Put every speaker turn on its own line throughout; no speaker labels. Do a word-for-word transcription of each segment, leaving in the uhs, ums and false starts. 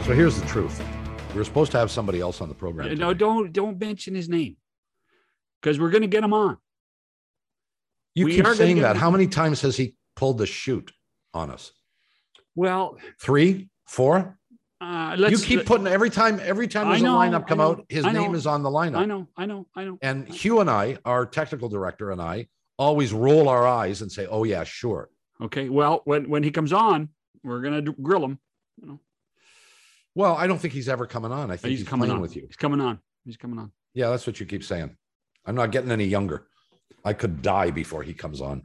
So here's the truth. We were supposed to have somebody else on the program.
No, don't don't mention his name because we're going to get him on.
You
we
keep saying that.
Him...
How many times has he pulled the shoot on us?
Well,
three, four.
Uh, let's,
you keep putting every time. Every time there's
know,
a lineup come out, his
I
name
know,
is on the lineup.
I know, I know, I know.
And Hugh and I, our technical director and I, always roll our eyes and say, "Oh yeah, sure."
Okay. Well, when when he comes on, we're going to grill him. You know.
Well, I don't think he's ever coming on. I think he's, he's
coming
playing
on
with you.
He's coming on. He's coming on.
Yeah, that's what you keep saying. I'm not getting any younger. I could die before he comes on.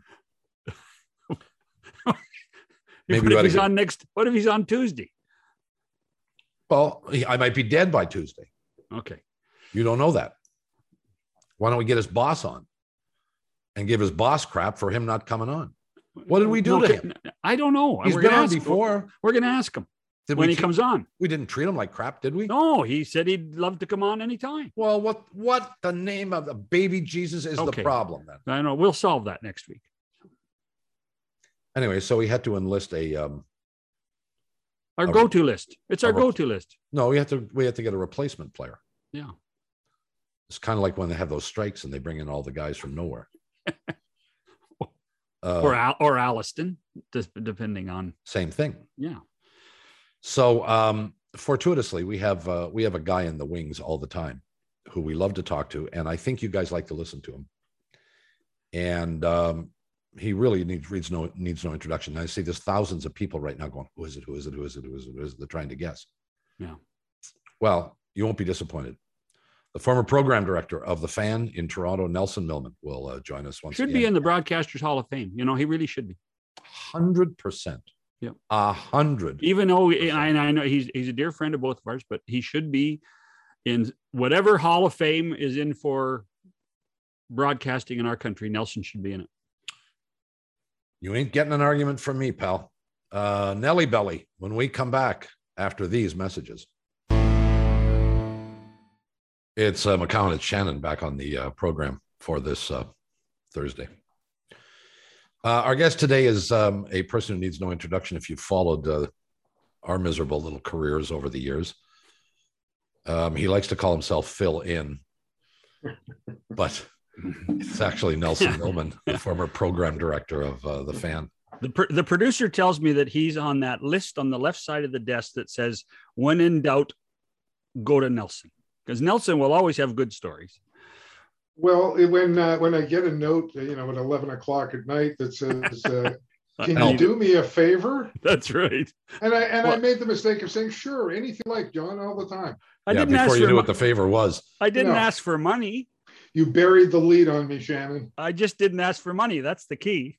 Maybe what if he's get... on next? What if he's on Tuesday?
Well, he, I might be dead by Tuesday.
Okay.
You don't know that. Why don't we get his boss on and give his boss crap for him not coming on? What did we do
no,
to him?
I don't know.
He's
we're
been on
ask,
before.
We're going to ask him
did
when
we
he comes on.
We didn't treat him like crap, did we?
No, he said he'd love to come on anytime.
Well, what what the name of the baby Jesus is
okay.
the problem then?
I know. We'll solve that next week.
Anyway, so we had to enlist a um,
our a, go-to list. It's our
re-
go-to list.
No, we have to we have to get a replacement player.
Yeah.
It's kind of like when they have those strikes and they bring in all the guys from nowhere. uh,
or Al- or Alliston, depending on
same thing.
Yeah.
So um, fortuitously, we have uh, we have a guy in the wings all the time who we love to talk to, and I think you guys like to listen to him. And um, he really needs needs no needs no introduction. I see there's thousands of people right now going, "Who is it? Who is it? Who is it? Who is it? Who is it?" They're trying to guess.
Yeah.
Well, you won't be disappointed. The former program director of The Fan in Toronto, Nelson Millman, will uh, join us once
should
again.
be in the Broadcasters Hall of Fame. You know, he really should be.
Hundred percent.
Yeah,
a hundred.
Even though I, I know he's he's a dear friend of both of ours, but he should be in whatever Hall of Fame is in for broadcasting in our country. Nelson should be in it.
You ain't getting an argument from me, pal. Uh, Nelly Belly, when we come back after these messages. It's uh, McCown and Shannon back on the uh, program for this uh, Thursday. Uh, our guest today is um, a person who needs no introduction if you've followed uh, our miserable little careers over the years. Um, he likes to call himself Phil In, but it's actually Nelson Millman, the former program director of uh, The Fan.
The, pr- the producer tells me that he's on that list on the left side of the desk that says, when in doubt, go to Nelson. Because Nelson will always have good stories.
Well, when uh, when I get a note, you know, at eleven o'clock at night that says, uh, "Can you do me a favor?"
That's right.
And I and
well,
I made the mistake of saying, "Sure, anything you like, John, all the time."
I
yeah,
didn't
before
ask
you
for
knew
mo-
what the favor was.
I didn't
no.
ask for money.
You buried the lead on me, Shannon.
I just didn't ask for money. That's the key.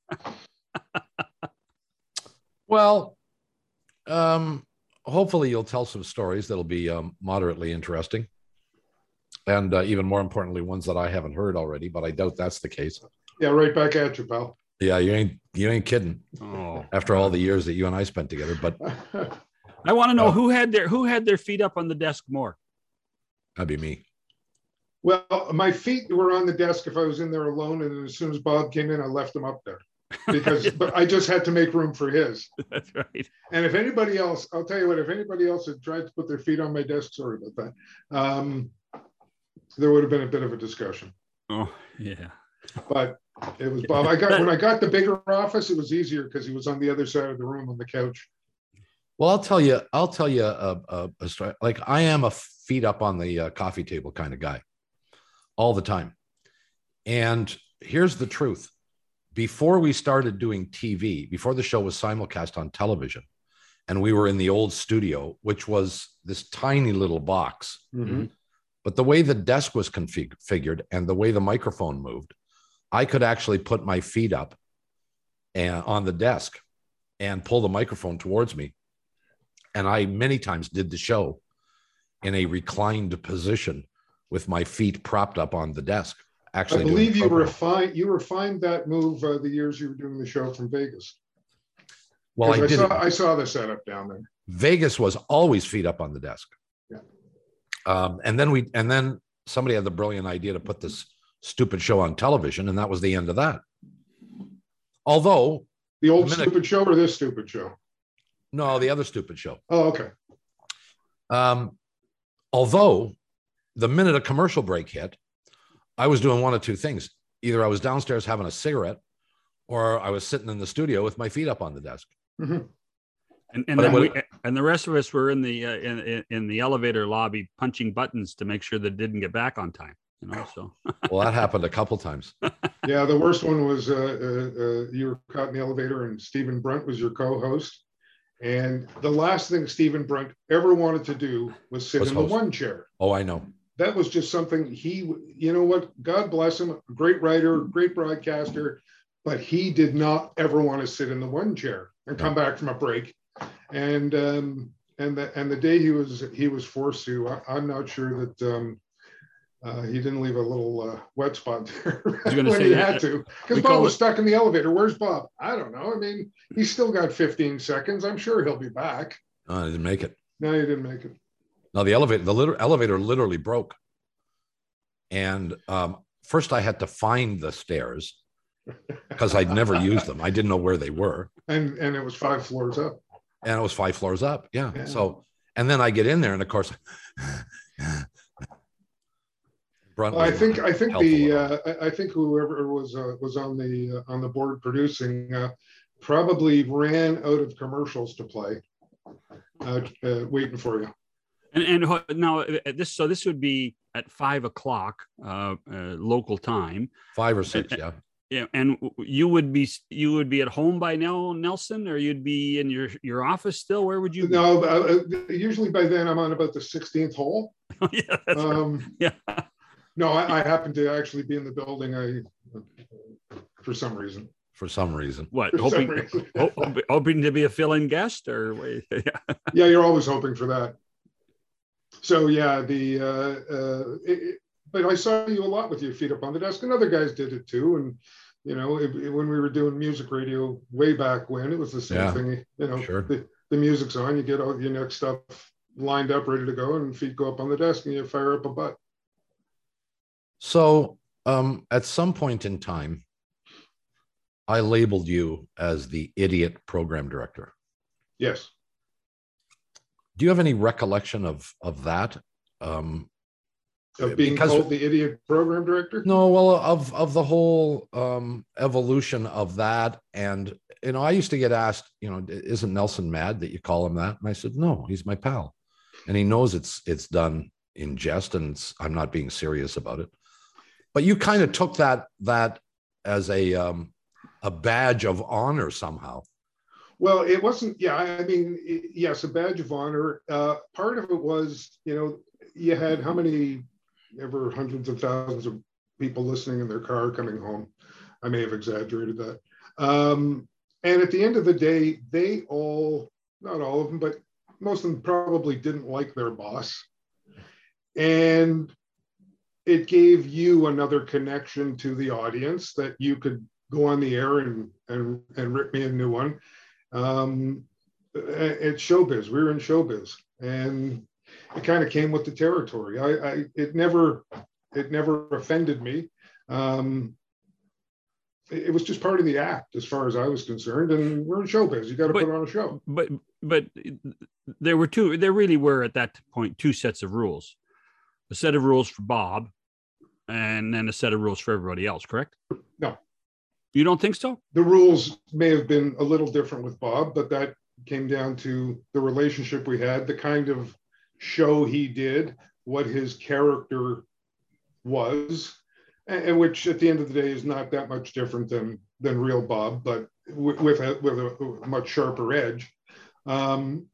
Well, um, hopefully you'll tell some stories that'll be um, moderately interesting. And uh, even more importantly, ones that I haven't heard already, but I doubt that's the case.
Yeah, right back at you, pal.
Yeah, you ain't you ain't kidding.
Oh,
after all the years that you and I spent together. But
I want to know
uh,
who had their who had their feet up on the desk more.
That'd be me.
Well, my feet were on the desk if I was in there alone, and as soon as Bob came in, I left them up there because but I just had to make room for his.
That's right.
And if anybody else, I'll tell you what, if anybody else had tried to put their feet on my desk, sorry about that. Um, there would have been a bit of a discussion.
Oh, yeah.
But it was Bob. I got when I got the bigger office, it was easier because he was on the other side of the room on the couch.
Well, I'll tell you, I'll tell you a, a, a story. Like I am a feet up on the uh, coffee table kind of guy all the time. And here's the truth. Before we started doing T V, before the show was simulcast on television, and we were in the old studio, which was this tiny little box.
Mm-hmm.
But the way the desk was configured and the way the microphone moved, I could actually put my feet up and on the desk and pull the microphone towards me. And I many times did the show in a reclined position with my feet propped up on the desk. Actually,
I believe you refined you refined that move uh, the years you were doing the show from Vegas.
Well, I,
I
did.
Saw, I saw the setup down there.
Vegas was always feet up on the desk.
Yeah.
Um, and then we, and then somebody had the brilliant idea to put this stupid show on television, and that was the end of that. Although
the old
minute,
stupid show or this stupid show?
No, the other stupid show.
Oh, okay.
Um, although the minute a commercial break hit, I was doing one of two things. Either I was downstairs having a cigarette, or I was sitting in the studio with my feet up on the desk.
Mhm.
And and,
But
then
it
we,
would-
and the rest of us were in the uh, in, in in the elevator lobby punching buttons to make sure that it didn't get back on time. You know, so
Well, that happened a couple times.
Yeah, the worst one was uh, uh, uh, you were caught in the elevator and Stephen Brunt was your co-host. And the last thing Stephen Brunt ever wanted to do was sit
Was
in
host.
the one chair.
Oh, I know.
That was just something he, you know what, God bless him, great writer, great broadcaster, but he did not ever want to sit in the one chair and come back from a break. And um, and the and the day he was he was forced to, I, I'm not sure that um, uh, he didn't leave a little uh, wet spot there when
say,
he had to, because
we
Bob
call
was
it-
stuck in the elevator. Where's Bob? I don't know. I mean, he's still got fifteen seconds. I'm sure he'll be back.
Oh, I didn't make it.
No, he didn't make it.
No, the elevator, the little elevator literally broke. And um, first I had to find the stairs because I'd never used them. I didn't know where they were.
And and it was five floors up.
And it was five floors up. Yeah.
Yeah.
So, and then I get in there and of course, Brunt
Well, I
was
think I think
helpful
the
at all.
uh, I I think whoever was uh, was on the uh, on the board producing uh, probably ran out of commercials to play, uh, uh, waiting for you.
and and ho- now uh, this so this would be at five o'clock uh, uh, local time.
Five or six.
and-
Yeah.
Yeah, and you would be you would be at home by now, Nelson, or you'd be in your your office still. Where would you? Be?
No, uh, uh, usually by then I'm on about the sixteenth hole.
yeah, that's right.
Um,
Yeah.
no, I, I happen to actually be in the building. I for some reason.
For some reason.
What
For some
hoping
reason.
ho- hoping- hoping to be a fill-in guest or wait, yeah.
Yeah, you're always hoping for that. So yeah, the uh, uh, it, it- but I saw you a lot with your feet up on the desk, and other guys did it too. And you know, it, it- when we were doing music radio way back when, it was the same
Yeah,
thing. You know,
sure.
the, the music's on, you get all your next stuff lined up, ready to go, and feet go up on the desk, and you fire up a butt.
So um, at some point in time, I labeled you as the idiot program director.
Yes.
Do you have any recollection of of that? Um,
Of being
Because-
called the idiot program director.
no, well, of of the whole um, evolution of that, and you know, I used to get asked, you know, isn't Nelson mad that you call him that? And I said, no, he's my pal, and he knows it's it's done in jest, and it's, I'm not being serious about it. But you kind of took that that as a um, a badge of honor somehow.
Well, it wasn't. Yeah, I mean, it, yes, a badge of honor. Uh, part of it was, you know, you had how many ever hundreds of thousands of people listening in their car coming home. I may have exaggerated that. Um, and at the end of the day, they all, not all of them, but most of them probably didn't like their boss. And it gave you another connection to the audience that you could go on the air and and, and rip me a new one. Um, it's showbiz. We were in showbiz, and it kind of came with the territory. I, I it never it never offended me. Um, it, it was just part of the act, as far as I was concerned. And we're in showbiz. You got to
But-
put on a show.
But but there were two. There really were at that point two sets of rules: a set of rules for Bob, and then a set of rules for everybody else. Correct?
No.
You don't think so?
The rules may have been a little different with Bob, but that came down to the relationship we had, the kind of show he did, what his character was, and, and which at the end of the day is not that much different than than real Bob, but w- with a with a much sharper edge. Um,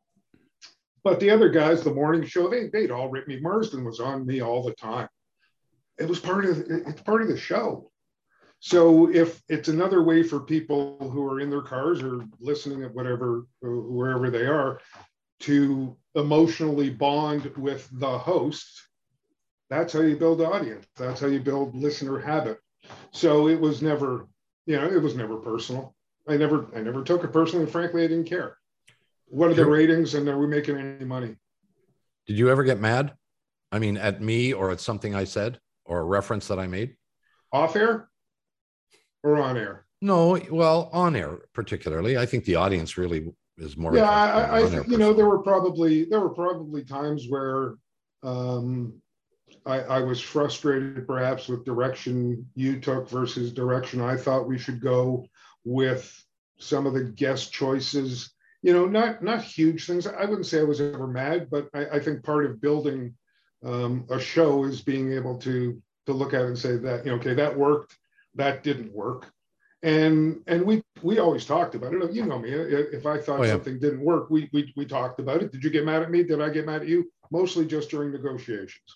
but the other guys, the morning show, they they'd all rip me. Marsden was on me all the time. It was part of it's part of the show. So if it's another way for people who are in their cars or listening at whatever, wherever they are, to emotionally bond with the host, that's how you build audience. That's how you build listener habit. So it was never, you know, it was never personal. I never, I never took it personally. And frankly, I didn't care. What are the
Sure.
ratings and are we making any money?
Did you ever get mad? I mean, at me or at something I said or a reference that I made?
Off air or on air?
No, well, on air particularly. I think the audience really is more.
Yeah, I, I think, you know, there were probably there were probably times where um, I, I was frustrated perhaps with direction you took versus direction I thought we should go with some of the guest choices. You know, not not huge things. I wouldn't say I was ever mad, but I, I think part of building um, a show is being able to to look at it and say that, you know, okay, that worked, that didn't work. And and we we always talked about it. You know me. If I thought oh, yeah. something didn't work, we, we we talked about it. Did you get mad at me? Did I get mad at you? Mostly just during negotiations.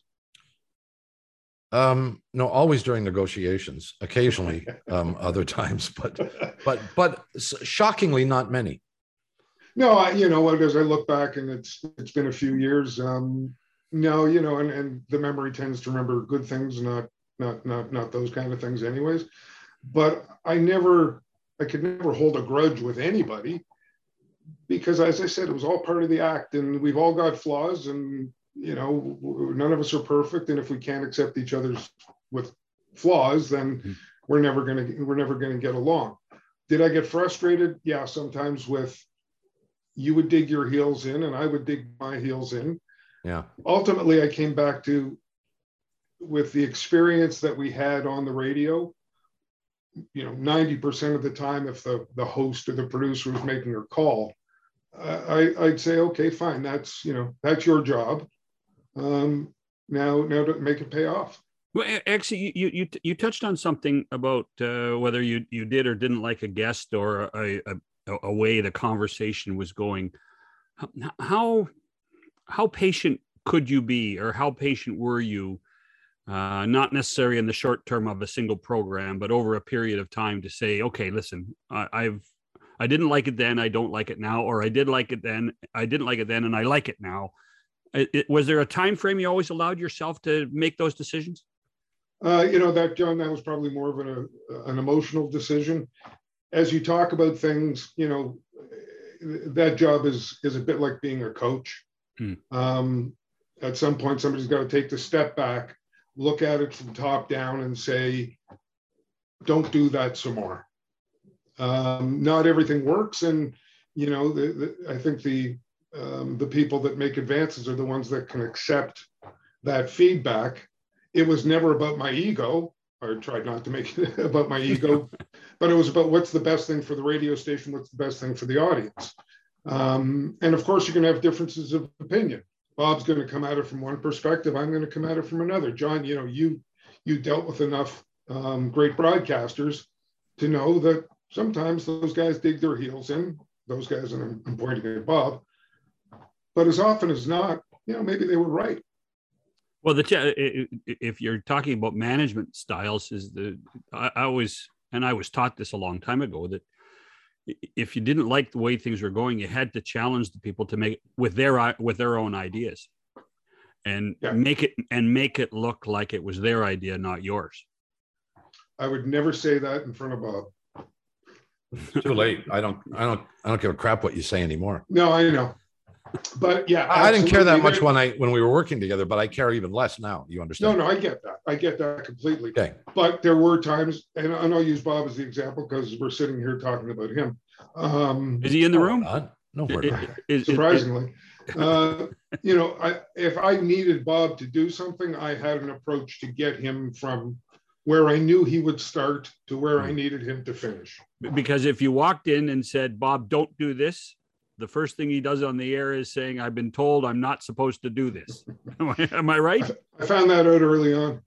Um, no, always during negotiations. Occasionally, um, other times, but but but shockingly, not many.
No, I, you know what? As I look back, and it's it's been a few years. Um, no, you know, and and the memory tends to remember good things, not not not not those kind of things, anyways. But I never, I could never hold a grudge with anybody because, as I said, it was all part of the act, and we've all got flaws, and you know, none of us are perfect, and if we can't accept each other's with flaws, then mm-hmm. we're never gonna we're never gonna get along. Did I get frustrated? Yeah, sometimes with you would dig your heels in, and I would dig my heels in.
Yeah.
Ultimately, I came back to with the experience that we had on the radio. You know, ninety percent of the time, if the, the host or the producer was making a call, uh, I, I'd say, okay, fine. That's, you know, that's your job. Um, now, now to make it pay off.
Well, actually, you, you, you touched on something about uh, whether you, you did or didn't like a guest or a, a, a way the conversation was going. How, how patient could you be, or how patient were you? Uh, not necessarily in the short term of a single program, but over a period of time to say, okay, listen, I, I've, I didn't like it then, I don't like it now, or I did like it then, I didn't like it then, and I like it now. It, it, was there a time frame you always allowed yourself to make those decisions?
Uh, you know, that, John, that was probably more of an, uh, an emotional decision. As you talk about things, you know, that job is is a bit like being a coach. Hmm. Um, at some point, somebody's got to take the step back, look at it from top down and say, don't do that some more. Um, not everything works. And, you know, the, the, I think the, um, the people that make advances are the ones that can accept that feedback. It was never about my ego. I tried not to make it about my ego, but it was about what's the best thing for the radio station, what's the best thing for the audience. Um, and of course, you're going to have differences of opinion. Bob's going to come at it from one perspective. I'm going to come at it from another. John, you know, you you dealt with enough um, great broadcasters to know that sometimes those guys dig their heels in. Those guys, and I'm, I'm pointing at Bob, but as often as not, you know, maybe they were right.
Well, the if you're talking about management styles, is the I, I always and I was taught this a long time ago that if you didn't like the way things were going, you had to challenge the people to make with their with their own ideas, and yeah. make it and make it look like it was their idea, not yours.
I would never say that in front of Bob.
It's too late. I don't. I don't. I don't give a crap what you say anymore.
No, I know. But yeah,
I didn't care that much when I when we were working together, but I care even less now. You understand?
No, no, I get that. I get that completely.
Okay.
But there were times, and I'll use Bob as the example because we're sitting here talking about him. Um,
is he in the room?
No, we're
not. Surprisingly, uh, you know, I, if I needed Bob to do something, I had an approach to get him from where I knew he would start to where I needed him to finish.
Because if you walked in and said, "Bob, don't do this," the first thing he does on the air is saying, "I've been told I'm not supposed to do this." Am I, am I right?
I, I found that out early on.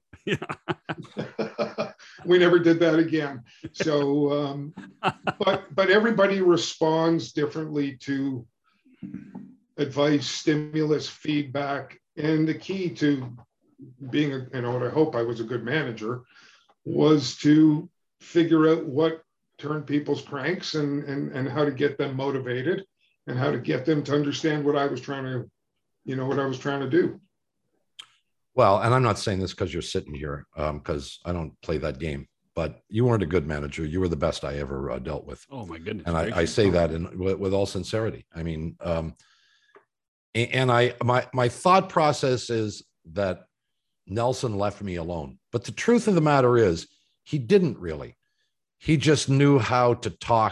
Yeah.
We never did that again. So, um, but but everybody responds differently to advice, stimulus, feedback, and the key to being a, you know, what I hope I was a good manager was to figure out what turned people's cranks and and and how to get them motivated and how to get them to understand what I was trying to, you know, what I was trying to do.
Well, and I'm not saying this because you're sitting here, because um, I don't play that game. But you weren't a good manager. You were the best I ever uh, dealt with.
Oh my goodness!
And I, I say that in with, with all sincerity. I mean, um, and, and I my my thought process is that Nelson left me alone. But the truth of the matter is, he didn't really. He just knew how to talk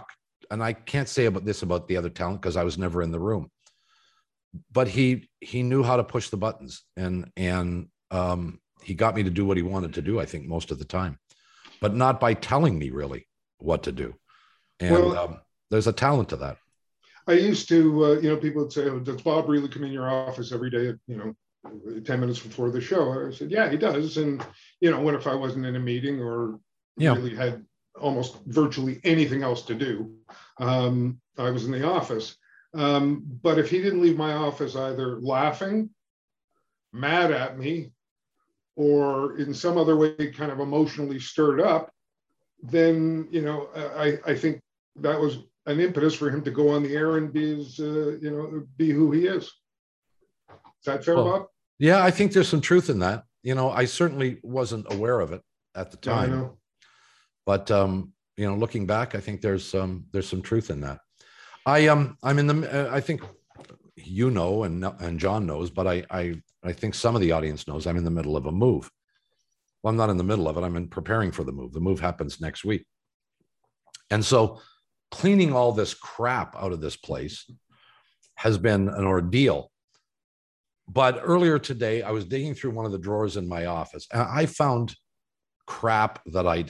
and I can't say about this about the other talent because I was never in the room, but he he knew how to push the buttons, and and um, he got me to do what he wanted to do, I think, most of the time, but not by telling me really what to do. And well, um, there's a talent to that.
I used to, uh, you know, people would say, oh, does Bob really come in your office every day at, you know, ten minutes before the show? I said, yeah, he does. And, you know, what if I wasn't in a meeting or yeah. really had almost virtually anything else to do? Um, I was in the office. Um, but if he didn't leave my office either laughing, mad at me, or in some other way kind of emotionally stirred up, then, you know, I, I think that was an impetus for him to go on the air and be his, uh, you know, be who he is. Is that fair, well, Bob?
Yeah, I think there's some truth in that. You know, I certainly wasn't aware of it at the time,
yeah, I know.
But um, you know, looking back, I think there's um, there's some truth in that. I um, I'm in the. Uh, I think you know, and and John knows, but I I I think some of the audience knows I'm in the middle of a move. Well, I'm not in the middle of it. I'm in preparing for the move. The move happens next week, and so cleaning all this crap out of this place has been an ordeal. But earlier today, I was digging through one of the drawers in my office, and I found crap that I'd,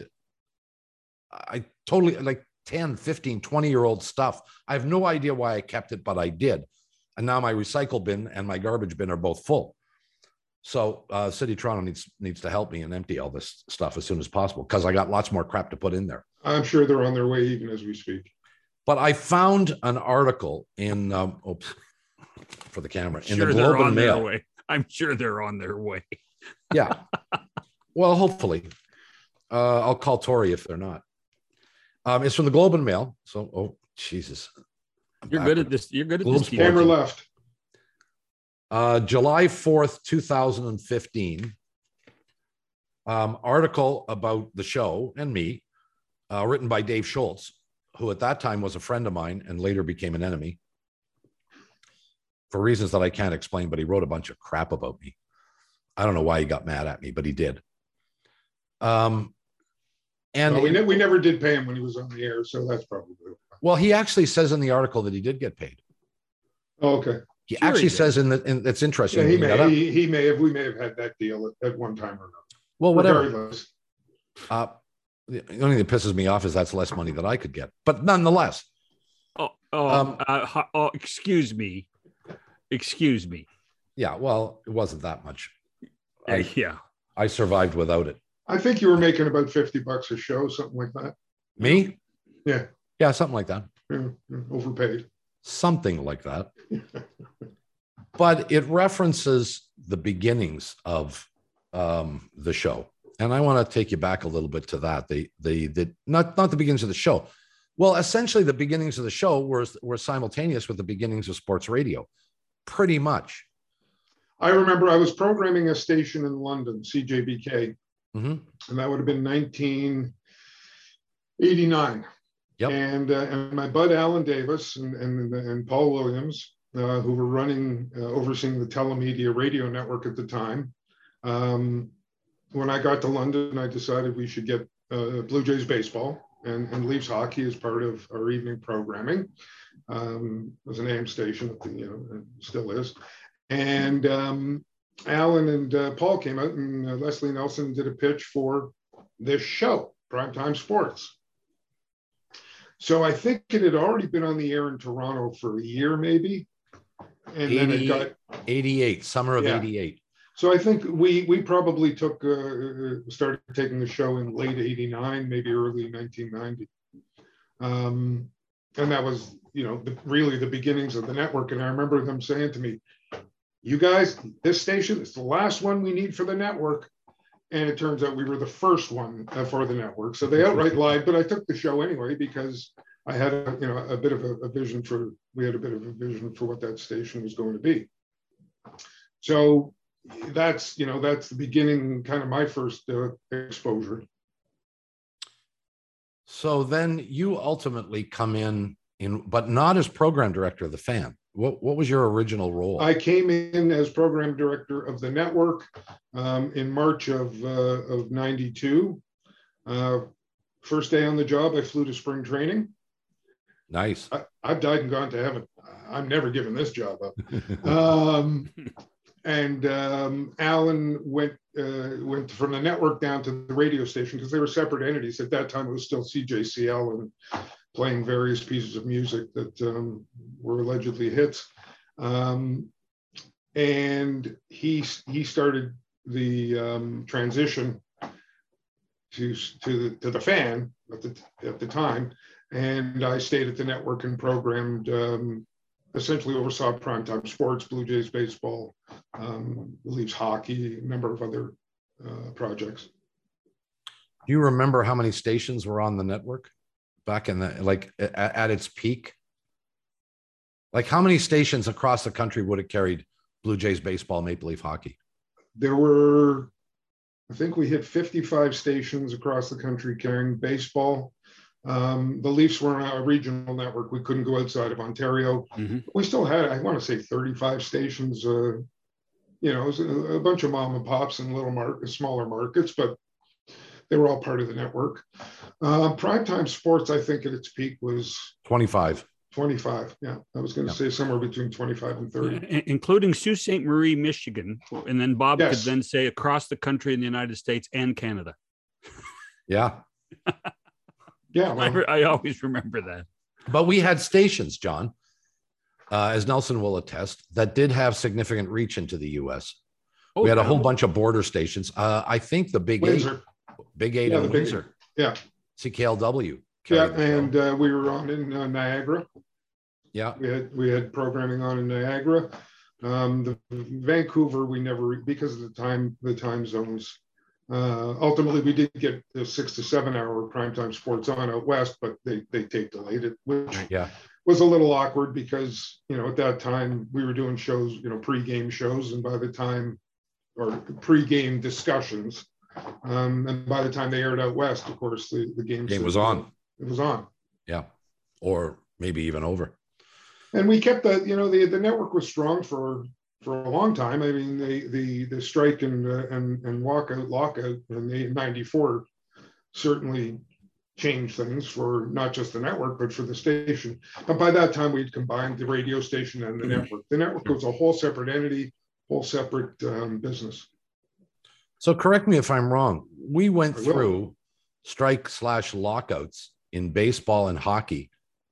I totally, like ten, fifteen, twenty year old stuff. I have no idea why I kept it, but I did. And now my recycle bin and my garbage bin are both full. So uh, City of Toronto needs, needs to help me and empty all this stuff as soon as possible, because I got lots more crap to put in there.
I'm sure they're on their way even as we speak.
But I found an article in, um, oops, for the camera, in
sure
the Globe and Mail.
Way. I'm sure they're on their way.
Yeah. Well, hopefully. Uh, I'll call Tori if they're not. Um, it's from the Globe and Mail. So, oh, Jesus.
I'm You're backward. good at this. You're good at
Globe
this.
Camera left.
Uh, July fourth, two thousand fifteen. Um, article about the show and me, uh, written by Dave Schultz, who at that time was a friend of mine and later became an enemy for reasons that I can't explain, but he wrote a bunch of crap about me. I don't know why he got mad at me, but he did. Um, and
well, we, ne- we never did pay him when he was on the air, so that's probably.
Well, he actually says in the article that he did get paid.
Oh, okay.
He sure actually he says in the, in, it's interesting.
Yeah, he may, he, he may have, we may have had that deal at, at one time or not.
Well, whatever. Uh, the only thing that pisses me off is that's less money that I could get, but nonetheless.
Oh, oh, um, uh, oh excuse me. Excuse me.
Yeah, well, it wasn't that much.
Uh, I, yeah.
I survived without it.
I think you were making about fifty bucks a show, something like that.
Me?
Yeah.
Yeah, something like that.
Yeah, overpaid.
Something like that. But it references the beginnings of um, the show. And I want to take you back a little bit to that. The, the, the, not, not the beginnings of the show. Well, essentially the beginnings of the show were, were simultaneous with the beginnings of sports radio. Pretty much.
I remember I was programming a station in London, C J B K,
mm-hmm.
and that would have been nineteen eighty-nine.
Yep.
And, uh, and my bud Alan Davis and, and, and Paul Williams, uh, who were running, uh, overseeing the Telemedia radio network at the time. Um, when I got to London, I decided we should get uh, Blue Jays baseball and, and Leafs hockey as part of our evening programming. Um, it was an A M station, you know, and still is. And um, Alan and uh, Paul came out, and uh, Leslie Nelson did a pitch for this show, Primetime Sports. So I think it had already been on the air in Toronto for a year, maybe. And then it got
eighty-eight, summer of yeah. eighty-eight.
So I think we we probably took uh, started taking the show in late eighty-nine, maybe early nineteen ninety. Um, and that was, you know, the, really the beginnings of the network. And I remember them saying to me, you guys, this station is the last one we need for the network. And it turns out we were the first one uh, for the network. So they outright lied, but I took the show anyway, because I had a, you know, a bit of a, a vision for, we had a bit of a vision for what that station was going to be. So that's, you know, that's the beginning, kind of my first uh, exposure.
So then you ultimately come in, in, but not as program director of the Fan. What, what was your original role?
I came in as program director of the network um, in March of, uh, of ninety-two. Uh, first day on the job, I flew to spring training.
Nice.
I, I've died and gone to heaven. I'm never giving this job up. um, and um, Alan went uh, went from the network down to the radio station because they were separate entities. At that time, it was still C J C L and playing various pieces of music that um, were allegedly hits. Um, and he he started the um, transition to to the, to the fan at the at the time, and I stayed at the network and programmed. Um, essentially oversaw primetime sports, Blue Jays baseball, um, Leafs hockey, a number of other uh, projects.
Do you remember how many stations were on the network back in the, like at, at its peak? Like how many stations across the country would have carried Blue Jays baseball, Maple Leaf hockey?
There were, I think we hit fifty-five stations across the country carrying baseball. Um, the Leafs were a regional network. We couldn't go outside of Ontario. Mm-hmm. We still had, I want to say, thirty-five stations. Uh, you know, it was a, a bunch of mom and pops and little markets, smaller markets, but they were all part of the network. Uh, primetime sports, I think, at its peak was
twenty-five.
twenty-five. Yeah, I was going to yeah. say somewhere between twenty-five and thirty,
yeah, including Sault Ste. Marie, Michigan, and then Bob
yes.
could then say across the country in the United States and Canada.
Yeah.
Yeah, well,
I, I always remember that.
But we had stations, John, uh, as Nelson will attest, that did have significant reach into the U S. Oh, we had a whole bunch of border stations. Uh, I think the Big
Windsor.
Eight, Big Eight
yeah,
in Windsor.
Big, yeah.
C K L W.
Yeah, and uh, we were on in uh, Niagara.
Yeah.
We had we had programming on in Niagara. Um, the Vancouver, we never, because of the time, the time zones. Uh, ultimately, we did get the six to seven hour primetime sports on out west, but they they tape delayed it, which
yeah.
was a little awkward because, you know, at that time we were doing shows, you know, pre-game shows, and by the time, or pre-game discussions, um, and by the time they aired out west, of course, the, the game,
game was on.
It was on.
Yeah, or maybe even over.
And we kept that, you know, the the network was strong for. For a long time. I mean, the the the strike and uh, and and walkout lockout in the ninety-four certainly changed things for not just the network but for the station. But by that time, we'd combined the radio station and the mm-hmm. network. The network was a whole separate entity, whole separate um, business.
So correct me if I'm wrong. We went through strike slash lockouts in baseball and hockey.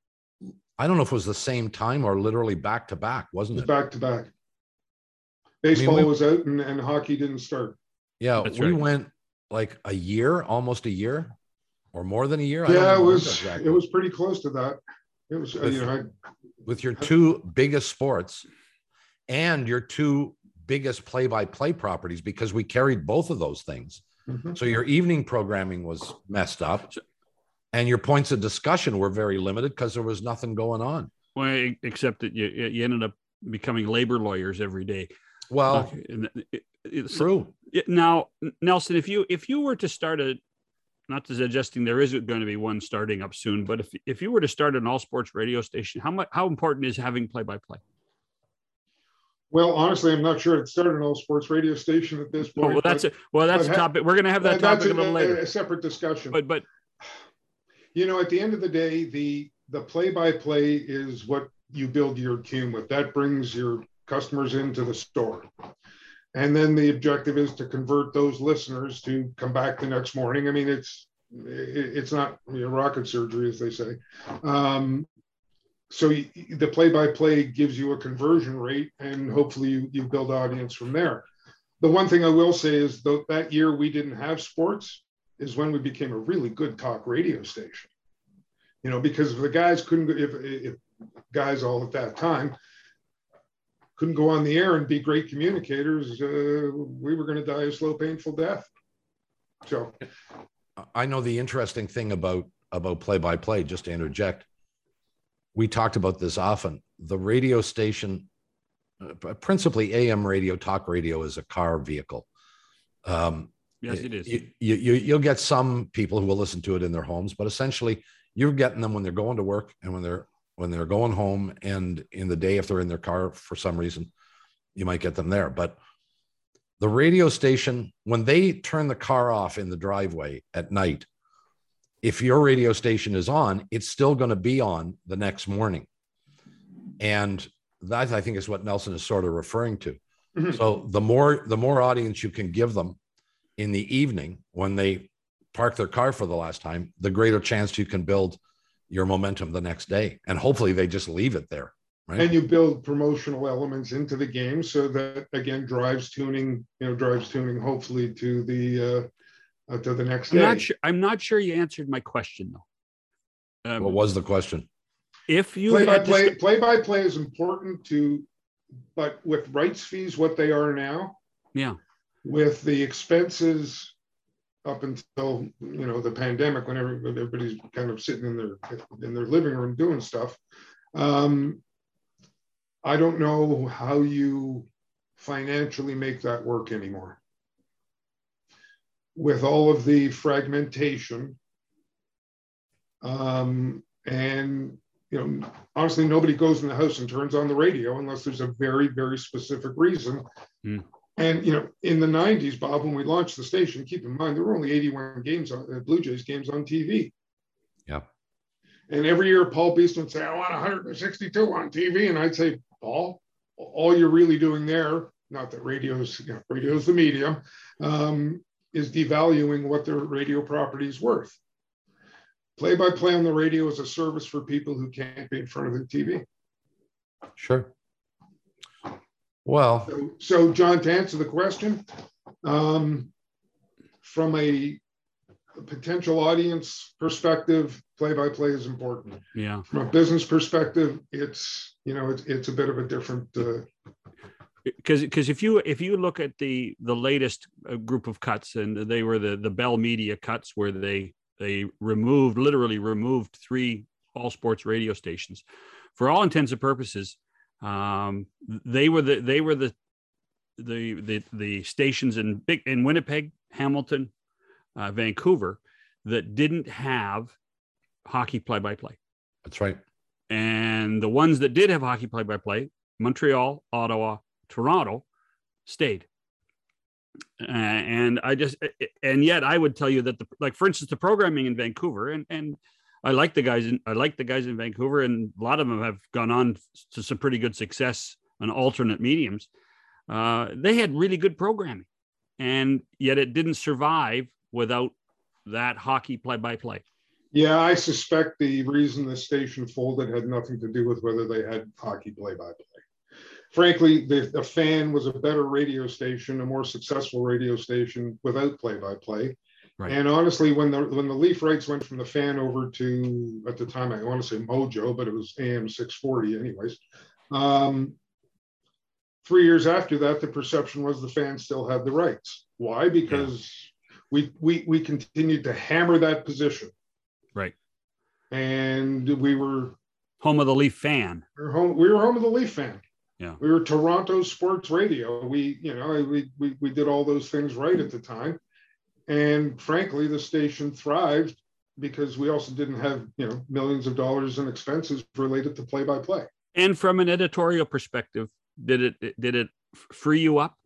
I don't know if it was the same time or literally back to back, wasn't it?
It was back to back. Baseball I mean, we, was out and, and hockey didn't start.
Yeah, That's we right. went like a year, almost a year, or more than a year.
Yeah, it was exactly. It was pretty close to that. It was with, you know I,
with your two biggest sports and your two biggest play-by-play properties, because we carried both of those things. Mm-hmm. So your evening programming was messed up, and your points of discussion were very limited because there was nothing going on.
Well, except that you you ended up becoming labor lawyers every day.
Well,
okay. It's
true.
Now, Nelson, if you if you were to start a, not suggesting there isn't going to be one starting up soon, but if if you were to start an all sports radio station, how much how important is having play by play?
Well, honestly, I'm not sure. It started an all sports radio station at this point.
Oh, well, that's a well, that's a topic. We're going to have that topic a, a little later.
A separate discussion.
But but
you know, at the end of the day, the the play by play is what you build your team with. That brings your customers into the store. And then the objective is to convert those listeners to come back the next morning. I mean, it's it's not you know, rocket surgery, as they say. Um, so you, the play-by-play gives you a conversion rate, and hopefully you, you build audience from there. The one thing I will say is that that year we didn't have sports is when we became a really good talk radio station. You know, because if the guys couldn't, if, if guys all at that time, couldn't go on the air and be great communicators, uh, we were going to die a slow, painful death. So
I know the interesting thing about, about play-by-play, just to interject, we talked about this often. The radio station, uh, principally A M radio, talk radio is a car vehicle. Um,
yes, it is.
You, you, you'll get some people who will listen to it in their homes, but essentially you're getting them when they're going to work and when they're when they're going home, and in the day, if they're in their car for some reason, you might get them there. But the radio station, when they turn the car off in the driveway at night, if your radio station is on, it's still going to be on the next morning. And that, I think, is what Nelson is sort of referring to. Mm-hmm. So the more the more audience you can give them in the evening when they park their car for the last time, the greater chance you can build your momentum the next day. And hopefully they just leave it there. Right?
And you build promotional elements into the game, so that, again, drives tuning, you know, drives tuning hopefully to the uh, uh, to the next
I'm
day.
Not sure, I'm not sure you answered my question, though. Um,
what was the question?
If you
play by
had
play,
to...
play by play is important to, but with rights fees, what they are now,
yeah,
with the expenses up until, you know, the pandemic, when everybody's kind of sitting in their in their living room doing stuff. Um, I don't know how you financially make that work anymore. With all of the fragmentation, um, and, you know, honestly, nobody goes in the house and turns on the radio unless there's a very, very specific reason. Mm. And, you know, in the nineties, Bob, when we launched the station, keep in mind, there were only eighty-one games on uh, Blue Jays games on T V.
Yeah. And
every year, Paul Beeston would say, I want one hundred sixty-two on T V. And I'd say, Paul, all you're really doing there, not that radio's, you know, radio's the medium, um, is devaluing what their radio property is worth. Play-by-play on the radio is a service for people who can't be in front of the T V.
Sure. Well,
so, so John, to answer the question, um, from a, a potential audience perspective, play-by-play is important.
Yeah.
From a business perspective, it's, you know, it's it's a bit of a different.
Because uh... because if you if you look at the the latest group of cuts, and they were the the Bell Media cuts, where they they removed literally removed three all sports radio stations, for all intents and purposes. Um, they were the they were the the the the stations in big in Winnipeg, Hamilton, uh, Vancouver that didn't have hockey play-by-play.
That's right.
And the ones that did have hockey play-by-play, Montreal, Ottawa, Toronto, stayed. Uh, and I just and yet I would tell you that the like for instance the programming in Vancouver, and and I like the guys in I like the guys in Vancouver, and a lot of them have gone on to some pretty good success on alternate mediums. Uh, they had really good programming, and yet it didn't survive without that hockey play-by-play.
Yeah, I suspect the reason the station folded had nothing to do with whether they had hockey play-by-play. Frankly, the, the Fan was a better radio station, a more successful radio station without play-by-play. Right. And honestly, when the when the Leaf rights went from the Fan over to, at the time, I want to say Mojo, but it was A M six forty anyways. Um, three years after that, the perception was the Fan still had the rights. Why? Because yeah. we, we, we continued to hammer that position.
Right.
And we were...
Home of the Leaf Fan.
We were home, we were home of the Leaf Fan.
Yeah.
We were Toronto sports radio. We, you know, we, we, we did all those things right at the time. And frankly, the station thrived because we also didn't have, you know, millions of dollars in expenses related to play-by-play.
And from an editorial perspective, did it did it free you up?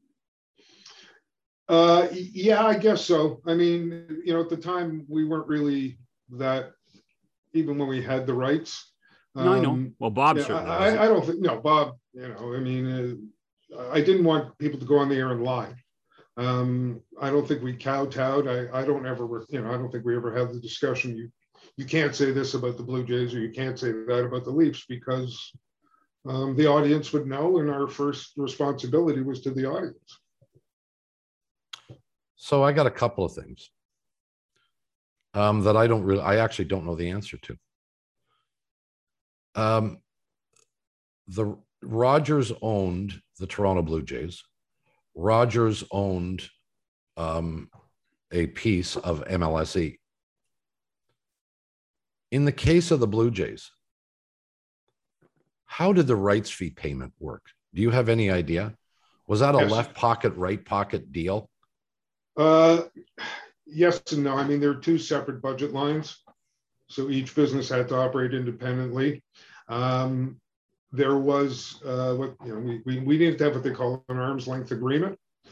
Uh, yeah, I guess so. I mean, you know, at the time we weren't really that, even when we had the rights.
No, um, I know. Well, Bob
yeah,
certainly.
I, I don't think, no, Bob, you know, I mean, uh, I didn't want people to go on the air and lie. Um, I don't think we kowtowed. I, I don't ever, you know, I don't think we ever had the discussion. You, you can't say this about the Blue Jays, or you can't say that about the Leafs, because um, the audience would know, and our first responsibility was to the audience.
So I got a couple of things um, that I don't really, I actually don't know the answer to. Um, the Rogers owned the Toronto Blue Jays. Rogers owned um, a piece of M L S E. In the case of the Blue Jays, how did the rights fee payment work? Do you have any idea? Was that a yes. left pocket, right pocket deal?
Uh, yes and no. I mean, there are two separate budget lines, so each business had to operate independently. Um, there was uh, what you know we, we we needed to have what they call an arm's length agreement.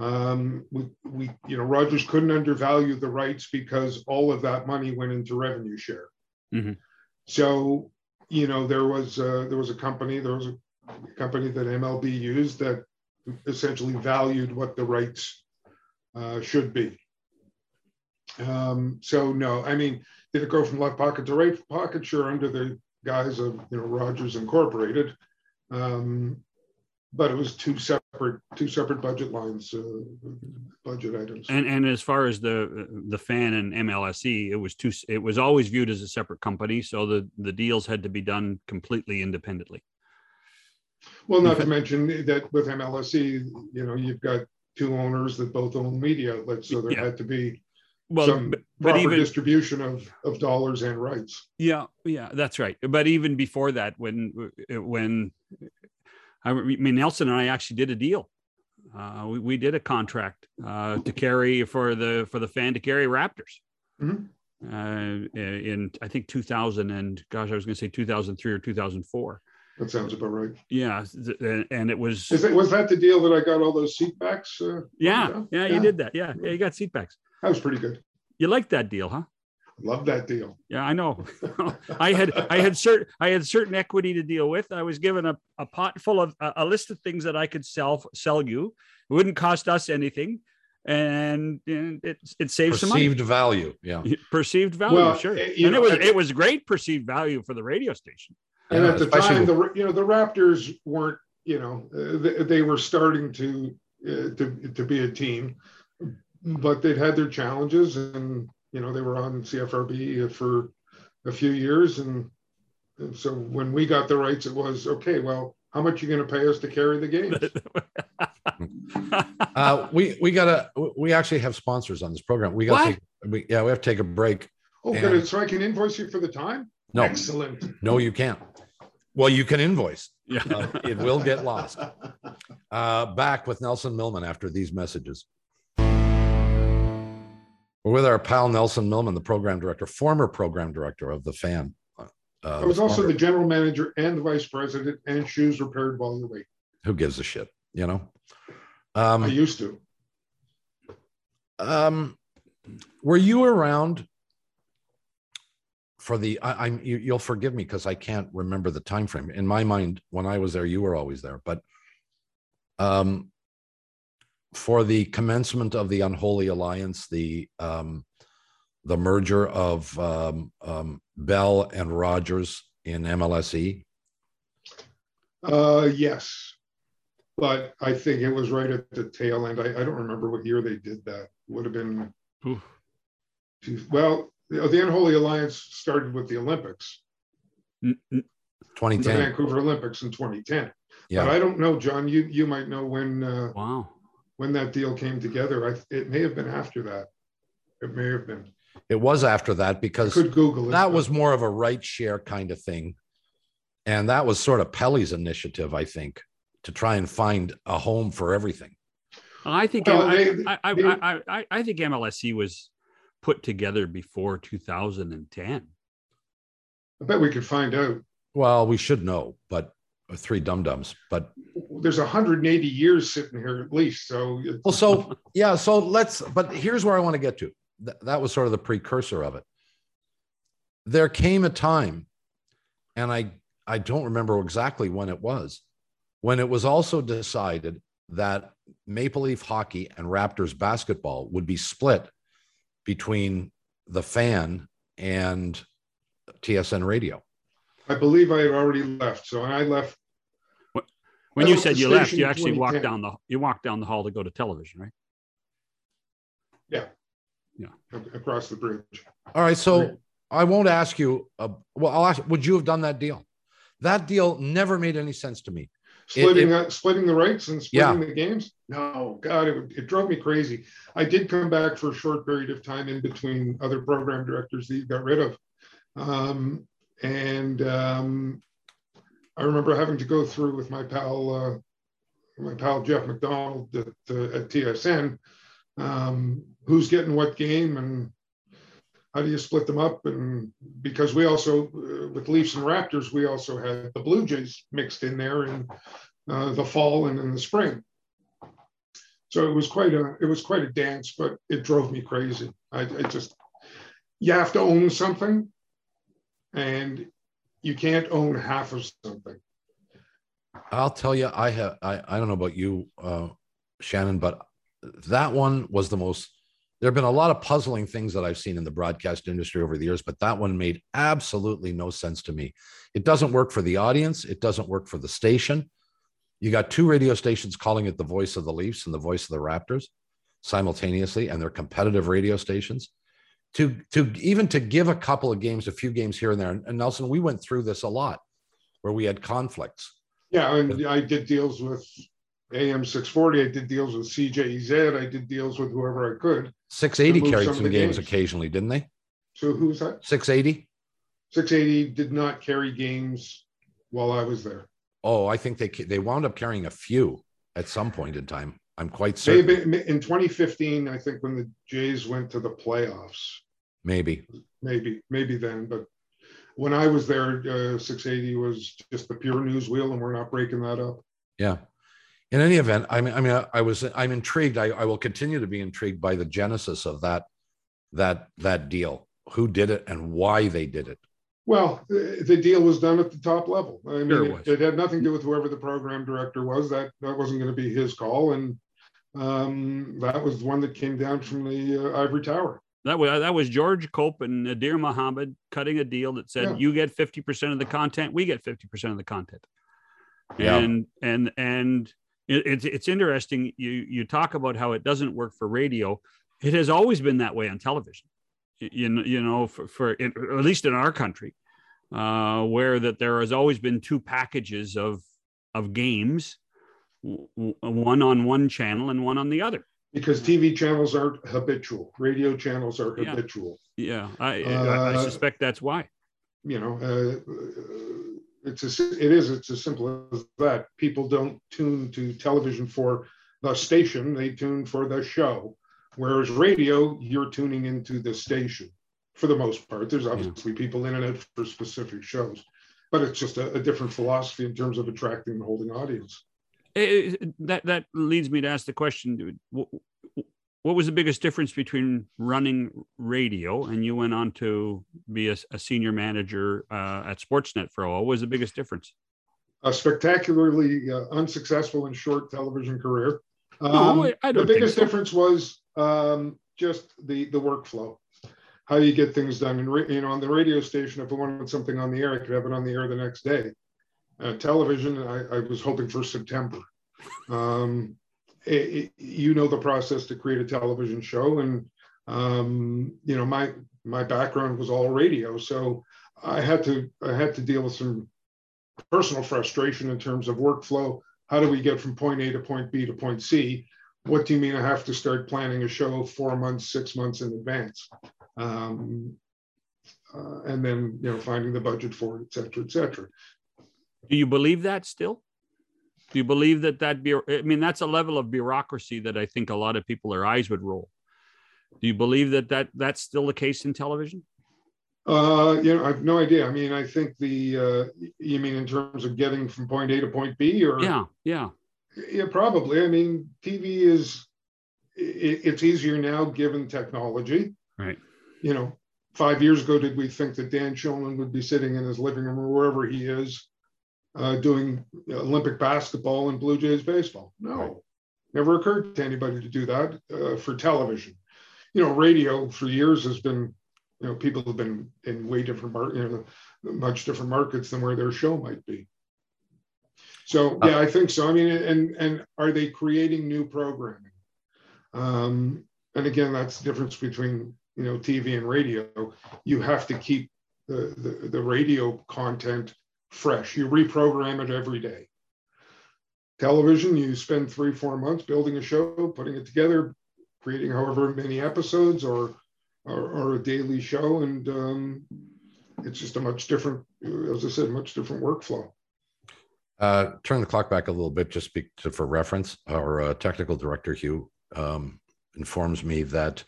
Um, we, we, you know, Rogers couldn't undervalue the rights because all of that money went into revenue share.
Mm-hmm.
So, you know, there was uh, there was a company, there was a company that M L B used that essentially valued what the rights uh, should be. Um, so no, I mean, did it go from left pocket to right pocket? Sure, under the guise of, you know, Rogers Incorporated. Um, but it was two separate two separate budget lines, uh, budget items.
And and as far as the the Fan and M L S E, it was two. It was always viewed as a separate company, so the the deals had to be done completely independently.
Well, not to mention that with M L S E, you know, you've got two owners that both own media outlets, so there yeah. had to be well, some but, but proper even, distribution of of dollars and rights.
Yeah, yeah, that's right. But even before that, when when I mean, Nelson and I actually did a deal. Uh, we, we did a contract uh, to carry for the for the Fan to carry Raptors. Mm-hmm. uh, in I think two thousand and gosh, I was going to say two thousand three or two thousand four.
That sounds about right.
Yeah, and it was.
Is it, was that the deal that I got all those seat backs? Uh,
yeah, yeah, you yeah. did that. Yeah, yeah, you got seat backs.
That was pretty good.
You liked that deal, huh?
Love that deal.
Yeah, I know. I had I had certain I had certain equity to deal with. I was given a, a pot full of a, a list of things that I could sell sell you. It wouldn't cost us anything, and, and it it saves some money.
Perceived value, yeah.
Perceived value, well, sure. And know, it was it was great perceived value for the radio station.
And yeah, at the time, the you know the Raptors weren't you know uh, they, they were starting to uh, to to be a team, but they'd had their challenges and. You know, they were on C F R B for a few years. And, and so when we got the rights, it was, okay, well, how much are you going to pay us to carry the games?
uh, we we got to, we actually have sponsors on this program. We got to take, we, yeah, we have to take a break.
Oh, and, good. So I can invoice you for the time?
No.
Excellent.
No, you can't. Well, you can invoice. Yeah. Uh, it will get lost. Uh, back with Nelson Millman after these messages. We're with our pal Nelson Millman, the program director, former program director of the Fan. Uh,
I was also the general manager and the vice president, and shoes repaired while you wait.
Who gives a shit, you know? Um,
I used to.
Um, were you around for the? I, I'm. You, you'll forgive me because I can't remember the time frame. In my mind, when I was there, you were always there. But um. For the commencement of the Unholy Alliance, the um, the merger of um, um, Bell and Rogers in M L S E?
Uh, yes, but I think it was right at the tail end. I, I don't remember what year they did that. Would have been, two, well, the, the Unholy Alliance started with the Olympics.
twenty ten.
The Vancouver Olympics in twenty ten.
Yeah.
But I don't know, John, you, you might know when. Uh,
wow.
When that deal came together. I, it may have been after that. It may have been.
It was after that because
I could Google it,
that was more of a right share kind of thing. And that was sort of Pelly's initiative, I think, to try and find a home for everything.
I think well, I, they, I, I, they, I, I, I think M L S E was put together before two thousand ten.
I bet we could find out.
Well, we should know, but three dum-dums, but
there's one hundred eighty years sitting here at least. So,
well, so yeah, so let's, but here's where I want to get to. Th- that was sort of the precursor of it. There came a time, and I, I don't remember exactly when it was, when it was also decided that Maple Leaf hockey and Raptors basketball would be split between the Fan and T S N Radio.
I believe I had already left. So I left.
When you said you left, you actually walked down the you walked down the hall to go to television, right?
Yeah,
yeah,
across the bridge.
All right, so I won't ask you. Uh, well, I'll ask. Would you have done that deal? That deal never made any sense to me.
Splitting it, it, that, splitting the rights and splitting yeah. the games. No, God, it, it drove me crazy. I did come back for a short period of time in between other program directors that you got rid of, um, and. Um, I remember having to go through with my pal, uh, my pal Jeff McDonald at, uh, at T S N, um, who's getting what game and how do you split them up? And because we also, uh, with Leafs and Raptors, we also had the Blue Jays mixed in there in uh, the fall and in the spring. So it was quite a it was quite a dance, but it drove me crazy. I, I just you have to own something, and you can't own half of something.
I'll tell you, I have I, I don't know about you, uh, Shannon, but that one was the most. There have been a lot of puzzling things that I've seen in the broadcast industry over the years, but that one made absolutely no sense to me. It doesn't work for the audience. It doesn't work for the station. You got two radio stations calling it the voice of the Leafs and the voice of the Raptors simultaneously, and they're competitive radio stations. To, to even to give a couple of games, a few games here and there. And Nelson, we went through this a lot where we had conflicts.
Yeah, and I did deals with A M six forty. I did deals with C J Z. I did deals with whoever I could.
six eighty carried some, some games, games occasionally, didn't they?
So who's that?
six eighty?
six eighty did not carry games while I was there.
Oh, I think they they wound up carrying a few at some point in time. I'm quite certain.
Maybe in twenty fifteen, I think when the Jays went to the playoffs.
Maybe.
Maybe, maybe then. But when I was there, uh, six eighty was just the pure news wheel, and we're not breaking that up.
Yeah. In any event, I mean, I mean, I was, I'm intrigued. I, I will continue to be intrigued by the genesis of that, that, that deal. Who did it and why they did it.
Well, the deal was done at the top level. I mean,
sure it,
it, it had nothing to do with whoever the program director was. That that wasn't going to be his call, and um, that was the one that came down from the uh, ivory tower.
That was that was George Cope and Nadir Mohammed cutting a deal that said, yeah. you get fifty percent of the content, we get fifty percent of the content. Yeah. And and and it, it's it's interesting. You you talk about how it doesn't work for radio. It has always been that way on television. You, you know, for, for it, at least in our country, uh, where that there has always been two packages of of games, w- one on one channel and one on the other.
Because T V channels aren't habitual, radio channels are habitual.
Yeah, yeah. I, uh, I suspect that's why.
You know, uh, it's a, it is it's as simple as that. People don't tune to television for the station; they tune for the show. Whereas radio, you're tuning into the station for the most part. There's obviously yeah. people in it for specific shows, but it's just a, a different philosophy in terms of attracting and holding audience.
It, it, that that leads me to ask the question: what, what was the biggest difference between running radio and you went on to be a, a senior manager uh, at Sportsnet for a while? What was the biggest difference?
A spectacularly uh, unsuccessful and short television career. Um,
no, I don't
the biggest
think so.
difference was um, just the the workflow, how you get things done. And you know, on the radio station, if I wanted something on the air, I could have it on the air the next day. Uh, television, I, I was hoping for September. Um, it, it, you know the process to create a television show, and um, you know my my background was all radio, so I had to I had to deal with some personal frustration in terms of workflow. How do we get from point A to point B to point C? What do you mean I have to start planning a show four months, six months in advance? Um, uh, and then, you know, finding the budget for it, et cetera, et cetera.
Do you believe that still? Do you believe that that, be, I mean, that's a level of bureaucracy that I think a lot of people, their eyes would roll. Do you believe that, that that's still the case in television?
Uh, you know, I have no idea. I mean, I think the, uh, you mean in terms of getting from point A to point B or?
Yeah, yeah.
Yeah, probably. I mean, T V is, it, it's easier now given technology.
Right.
You know, five years ago, did we think that Dan Shulman would be sitting in his living room or wherever he is uh, doing Olympic basketball and Blue Jays baseball? No, right. Never occurred to anybody to do that uh, for television. You know, radio for years has been, you know, people have been in way different, mar- you know, much different markets than where their show might be. So, yeah, I think so. I mean, and and are they creating new programming? Um, and again, that's the difference between, you know, T V and radio. You have to keep the, the, the radio content fresh. You reprogram it every day. Television, you spend three, four months building a show, putting it together, creating however many episodes or or, or a daily show. And um, it's just a much different, as I said, much different workflow.
Uh, turn the clock back a little bit, just speak to, for reference. Our uh, technical director, Hugh, um, informs me that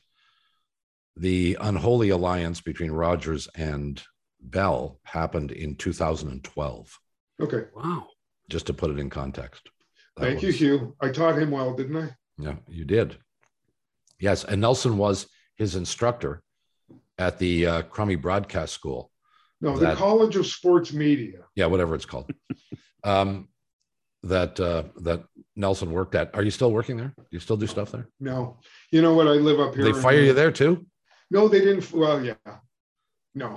the unholy alliance between Rogers and Bell happened in two thousand twelve.
Okay.
Wow.
Just to put it in context. That
Thank
was...
you, Hugh. I taught him well, didn't I?
Yeah, you did. Yes, and Nelson was his instructor at the uh, Crummy Broadcast School.
No,
that,
the College of Sports Media.
Yeah, whatever it's called. um, that uh, that Nelson worked at. Are you still working there? Do you still do stuff there?
No. You know what? I live up here.
They fire
in,
you there too?
No, they didn't. Well, yeah. No.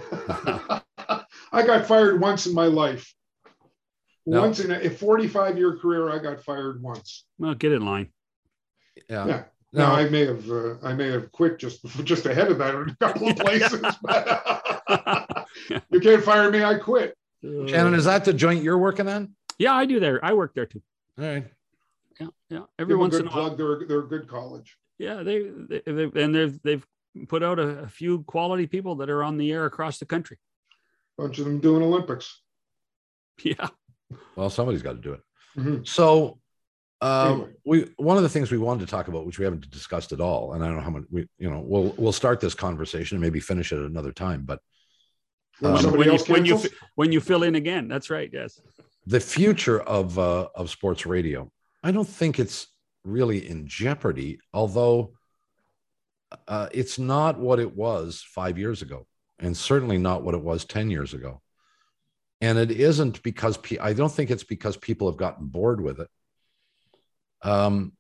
I got fired once in my life.
No.
Once in a forty-five year career, I got fired once.
Well, get in line.
Yeah.
Yeah.
No,
Now, I may have uh, I may have quit just just ahead of that in a couple of places. But you can't fire me. I quit.
Shannon, is that the joint you're working on?
Yeah, I do there. I work there too.
All right.
Yeah, yeah. Every
Give
once
a
in
good
a while.
plug. They're they're a good college.
Yeah, they, they, they and they've they've put out a, a few quality people that are on the air across the country.
Bunch of them doing Olympics.
Yeah.
Well, somebody's got to do it.
Mm-hmm.
So, um,
Anyway.
we one of the things we wanted to talk about, which we haven't discussed at all, and I don't know how much we, you know, we'll we'll start this conversation and maybe finish it at another time. But
When
Um,
somebody
when you
else
when you
cancels?
fi- when you fill in again, that's right. Yes.
the future of uh, of sports radio, I don't think it's really in jeopardy. Although uh, it's not what it was five years ago, and certainly not what it was ten years ago. And it isn't because pe- I don't think it's because people have gotten bored with it. Um,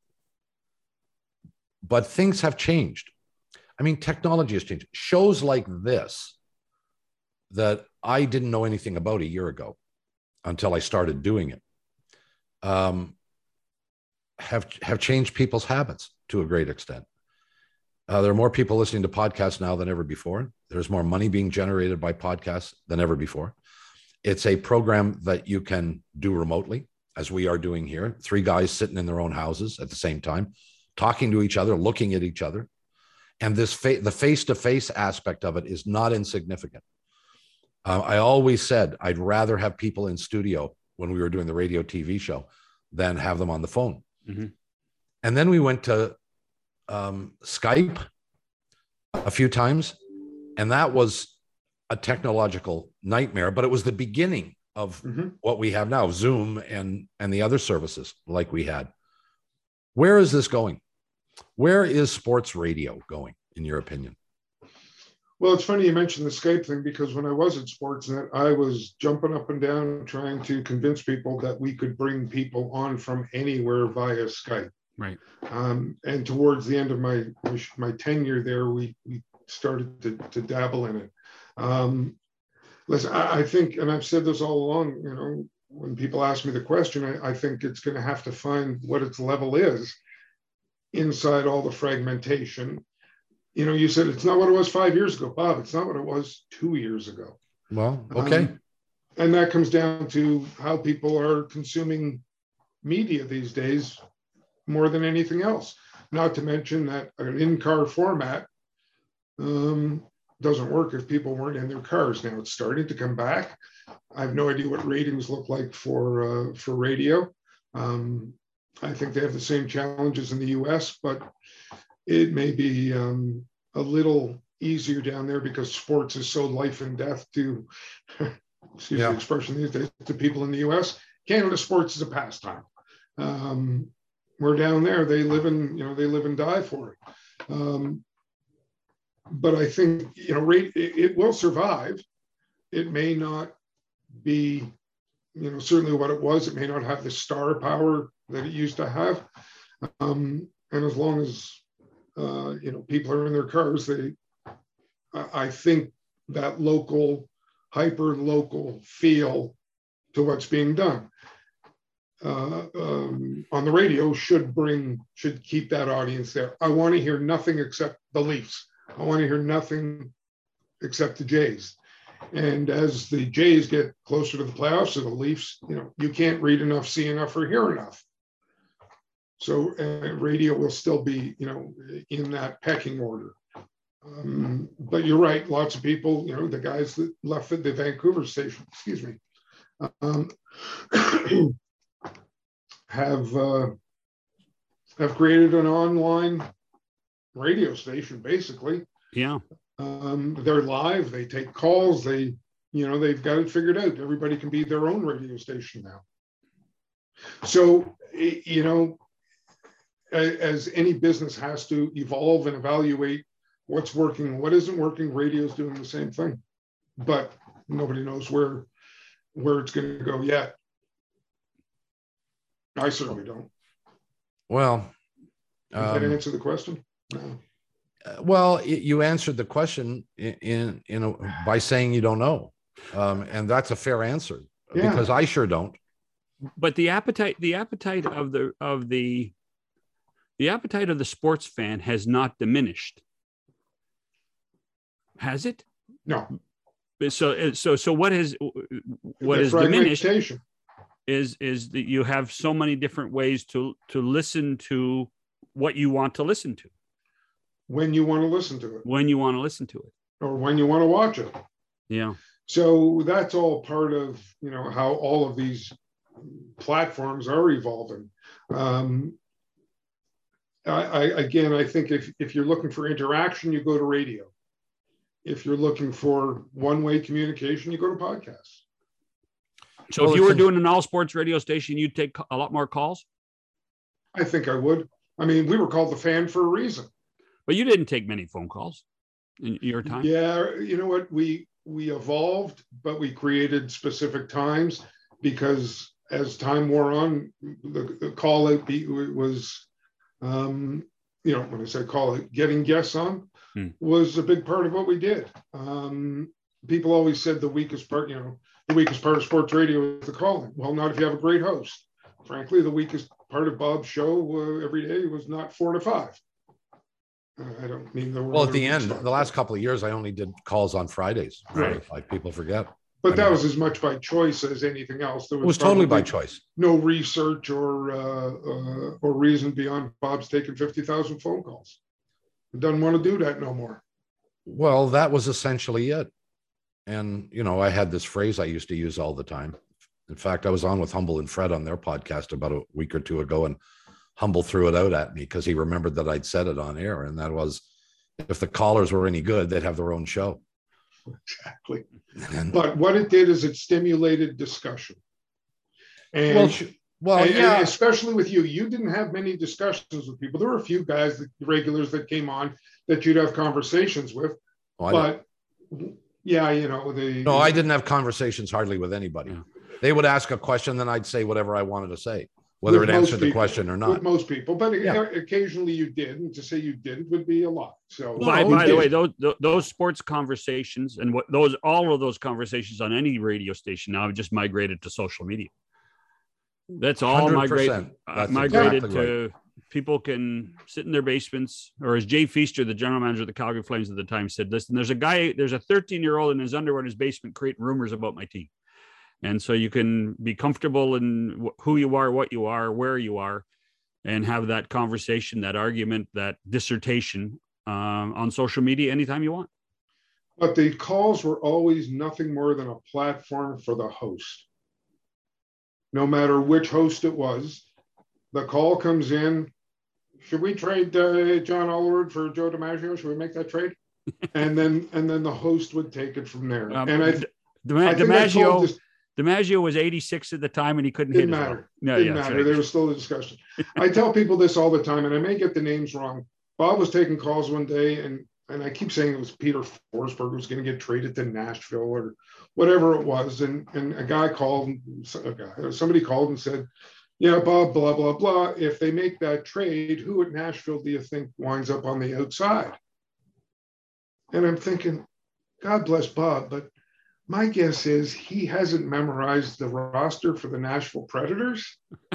but things have changed. I mean, technology has changed. Shows like this that I didn't know anything about a year ago until I started doing it um, have have changed people's habits to a great extent. Uh, there are more people listening to podcasts now than ever before. There's more money being generated by podcasts than ever before. It's a program that you can do remotely, as we are doing here. Three guys sitting in their own houses at the same time, talking to each other, looking at each other. And this fa- the face-to-face aspect of it is not insignificant. Uh, I always said I'd rather have people in studio when we were doing the radio T V show than have them on the phone.
Mm-hmm.
And then we went to um, Skype a few times, and that was a technological nightmare, but it was the beginning of
Mhm.
what we have now, Zoom and, and the other services like we had. Where is this going? Where is sports radio going, in your opinion?
Well, it's funny you mentioned the Skype thing, because when I was at Sportsnet, I was jumping up and down trying to convince people that we could bring people on from anywhere via Skype.
Right.
Um, and towards the end of my my tenure there, we, we started to, to dabble in it. Um, listen, I, I think, and I've said this all along, you know, when people ask me the question, I, I think it's going to have to find what its level is inside all the fragmentation. You know, you said it's not what it was five years ago, Bob. It's not what it was two years ago.
Well, okay.
Um, and that comes down to how people are consuming media these days more than anything else. Not to mention that an in-car format um, doesn't work if people weren't in their cars. Now it's starting to come back. I have no idea what ratings look like for uh, for radio. Um, I think they have the same challenges in the U S, but it may be um, a little easier down there because sports is so life and death to, excuse
Yeah.
the expression these days, to people in the U S. Canada sports is a pastime. Um, we're down there, they live and, you know, they live and die for it. Um, but I think, you know, rate, it, it will survive. It may not be, you know, certainly what it was. It may not have the star power that it used to have. Um, and as long as, uh, you know, people are in their cars, they, I, I think that local, hyper local feel to what's being done uh, um, on the radio should bring, should keep that audience there. I want to hear nothing except the Leafs. I want to hear nothing except the Jays. And as the Jays get closer to the playoffs or the Leafs, you know, you can't read enough, see enough, or hear enough. So uh, radio will still be, you know, in that pecking order. Um, but you're right. Lots of people, you know, the guys that left at the Vancouver station, excuse me, um, have uh, have created an online radio station, basically.
Yeah.
Um, they're live. They take calls. They, you know, they've got it figured out. Everybody can be their own radio station now. So, you know, as any business has to evolve and evaluate what's working, what isn't working, radio's doing the same thing, but nobody knows where where it's going to go yet. I certainly don't.
Well,
Did
um,
that answer the question? No.
Well, you answered the question in in, in a, by saying you don't know, um, and that's a fair answer
Yeah.
because I sure don't.
But the appetite, the appetite of the of the the appetite of the sports fan has not diminished, has it?
No.
So so so what has what
The
is diminished
fragmentation.
is is that you have so many different ways to to listen to what you want to listen to
When you want to listen to it,
when you want to listen to it.
or when you want to watch it.
Yeah.
So that's all part of, you know, how all of these platforms are evolving. Um, I, I again, I think if if you're looking for interaction, you go to radio. If you're looking for one-way communication, you go to podcasts.
So
Well,
if you
it's
were
in-
doing an all sports radio station, you'd take a lot more calls,
I think I would. I mean, we were called the Fan for a reason.
but you didn't take many phone calls in your time.
Yeah, you know what? We we evolved, but we created specific times because as time wore on, the, the call out beat was, um, you know, when I say call it, getting guests on
Hmm.
was a big part of what we did. Um, people always said the weakest part, you know, the weakest part of sports radio is the calling. Well, not if you have a great host. Frankly, the weakest part of Bob's show uh, every day was not four to five. Uh, I don't mean the
Well, at the end, the last couple of years, I only did calls on Fridays.
Right.
Like people forget.
But
I
that
mean-
was as much by choice as anything else. There
It was totally by
probably
choice.
no research or uh, uh, or reason beyond Bob's taking fifty thousand phone calls. He doesn't want to do that no more.
Well, that was essentially it. And, you know, I had this phrase I used to use all the time. In fact, I was on with Humble and Fred on their podcast about a week or two ago, and Humble threw it out at me because he remembered that I'd said it on air. And that was, if the callers were any good, they'd have their own show.
Exactly.
And,
But what it did is it stimulated discussion. And,
well, sh- well,
and- and
yeah.
especially with you, you didn't have many discussions with people. There were a few guys, that, regulars that came on that you'd have conversations with.
Well, I didn't-
But yeah, you know, the
no, I didn't have conversations hardly with anybody.
Yeah.
They would ask a question, then I'd say whatever I wanted to say, whether
With
it
most
answered the
people.
question or
with
not.
most people, but
Yeah.
occasionally you did, and to say you didn't would be a lot. So,
By,
No,
by
we
the way,
did.
those tho- those sports conversations and what those all of those conversations on any radio station now have just migrated to social media. That's all
one hundred
migrated
percent.
uh,
That's
migrated
exactly
to people can sit in their basements, or as Jay Feaster, the general manager of the Calgary Flames at the time, said, "Listen, there's a guy, there's a thirteen year old in his underwear in his basement creating rumors about my team." And so you can be comfortable in wh- who you are, what you are, where you are, and have that conversation, that argument, that dissertation um, on social media anytime you want.
but the calls were always nothing more than a platform for the host. No matter which host it was, the call comes in. Should we trade uh, John Allward for Joe DiMaggio? Should we make that trade? and then and then the host would take it from there.
Um,
and I,
D-
I think I
DiMaggio,
told this,
DiMaggio was eighty-six at the time, and he couldn't
didn't
hit. as well.
matter.
No,
didn't
yeah, that's
matter.
right.
There was still a discussion. I tell people this all the time, and I may get the names wrong. Bob was taking calls one day, and and I keep saying it was Peter Forsberg who was going to get traded to Nashville or whatever it was, and and a guy called, a guy, somebody called and said, "Yeah, Bob, blah blah blah. If they make that trade, who at Nashville do you think winds up on the outside?" And I'm thinking, God bless Bob, but my guess is he hasn't memorized the roster for the Nashville Predators.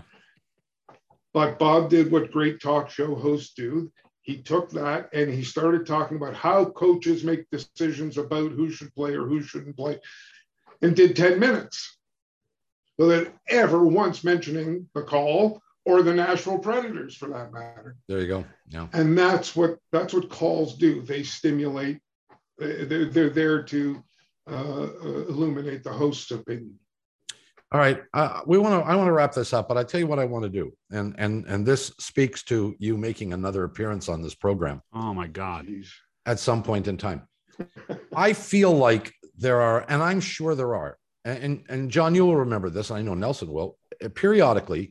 But Bob did what great talk show hosts do. He took that and he started talking about how coaches make decisions about who should play or who shouldn't play, and did ten minutes without ever once mentioning the call or the Nashville Predators for that matter.
There you go. Yeah.
And that's what that's what calls do. They stimulate. They're, they're there to uh, illuminate the host's opinion.
All right. Uh, we want to, I want to wrap this up, but I tell you what I want to do. And, and, and this speaks to you making another appearance on this program
Oh my God.
Jeez.
at some point in time. I feel like there are, and I'm sure there are, and, and John, you will remember this. I know Nelson will, periodically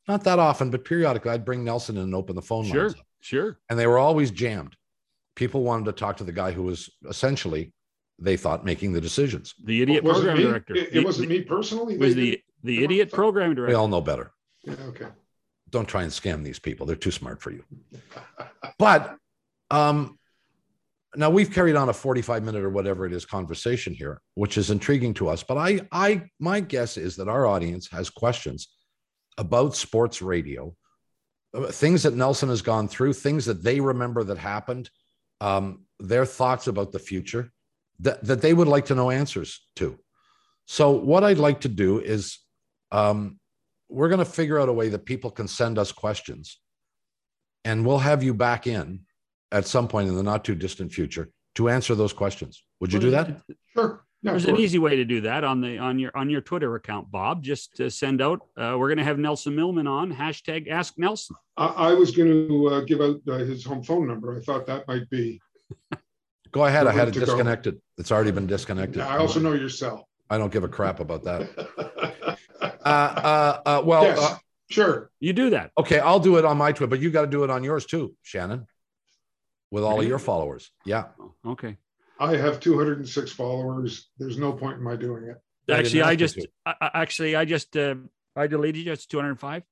Not that often, but periodically I'd bring Nelson in and open the phone
Sure,
lines up.
sure.
And they were always jammed. People wanted to talk to the guy who was essentially, they thought, making the decisions.
The idiot
Was it
program
me?
director.
It,
The-
it wasn't me personally.
It was
They
the
did-
the idiot program
We
director.
all know better.
Yeah, okay.
Don't try and scam these people. They're too smart for you. But um, now we've carried on a forty-five minute or whatever it is conversation here, which is intriguing to us. But I, I, my guess is that our audience has questions about sports radio, uh, things that Nelson has gone through, things that they remember that happened, um, their thoughts about the future that, that they would like to know answers to. So what I'd like to do is um, we're going to figure out a way that people can send us questions, and we'll have you back in at some point in the not too distant future to answer those questions. Would you do that?
Sure. Yeah,
There's
of
an
course.
easy way to do that on the on your on your Twitter account, Bob. Just to send out. Uh, we're going to have Nelson Millman on hashtag Ask Nelson.
I, I was going to uh, give out uh, his home phone number. I thought that might be.
Go ahead. I had it
To go.
disconnected. It's already been disconnected.
I also know your cell.
I don't give a crap about that. Uh, uh, uh, well,
yes,
uh,
sure.
You do that.
okay, I'll do it on my Twitter, but you got to do it on yours too, Shannon, with all of your followers. Yeah.
Oh, okay.
I have two hundred six followers. There's no point in my doing it.
I didn't
Actually,
ask
I
you
just
to.
I, I- actually I just uh, I deleted you. It's two hundred five.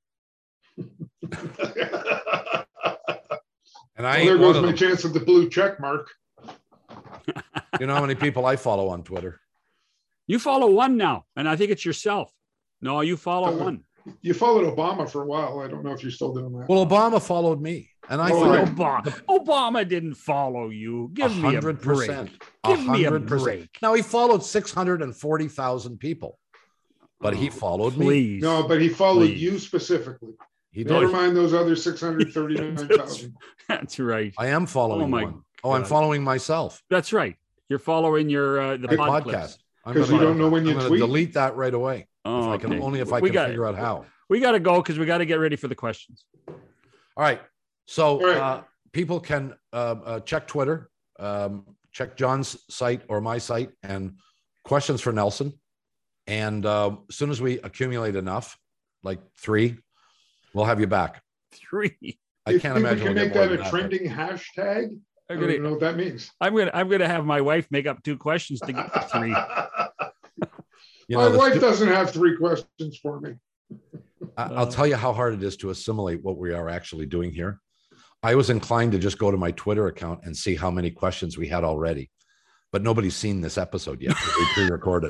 And I
Well,
ain't
there
one
goes
of
my
them.
chance of the blue check mark.
You know how many people I follow on Twitter?
You follow one now, and I think it's yourself. No, you follow
Uh,
one.
You followed Obama for a while. I don't know if you're still doing that.
Well, Obama followed me, and I
Oh,
thought
right.
Obama, Obama didn't follow you. Give me a
hundred
break.
percent.
Give me a
hundred percent.
break.
Now he followed six hundred and forty thousand people, but he
Oh,
followed me.
Please.
No, but he followed
Please.
you specifically.
He
Never
did.
mind those other six hundred thirty-nine thousand.
That's right.
I am following
Oh, my
one. Oh, I'm
God.
following myself.
That's right. You're following your uh, the
My
pod
podcast.
clips.
I'm
'Cause
gonna-
you don't know when you
I'm gonna
tweet?
delete that right away.
Oh,
if I can,
okay.
only if I
We
can
got-
figure out how.
We got to go because we got to get ready for the questions.
All right. So
All right.
Uh, people can uh, uh, check Twitter, um, check John's site or my site, and questions for Nelson. And uh, as soon as we accumulate enough, like three, we'll have you back.
Three.
I
You
can't
think
imagine
we can
we'll
make
get more
that
than
a trending hashtag? I
I'm
don't even
gonna,
know what that means.
I'm gonna, I'm gonna have my wife make up two questions to get to three.
You
My
know, the
wife
stu-
doesn't have three questions for me.
I- I'll tell you how hard it is to assimilate what we are actually doing here. I was inclined to just go to my Twitter account and see how many questions we had already, but nobody's seen this episode yet. We pre-recorded.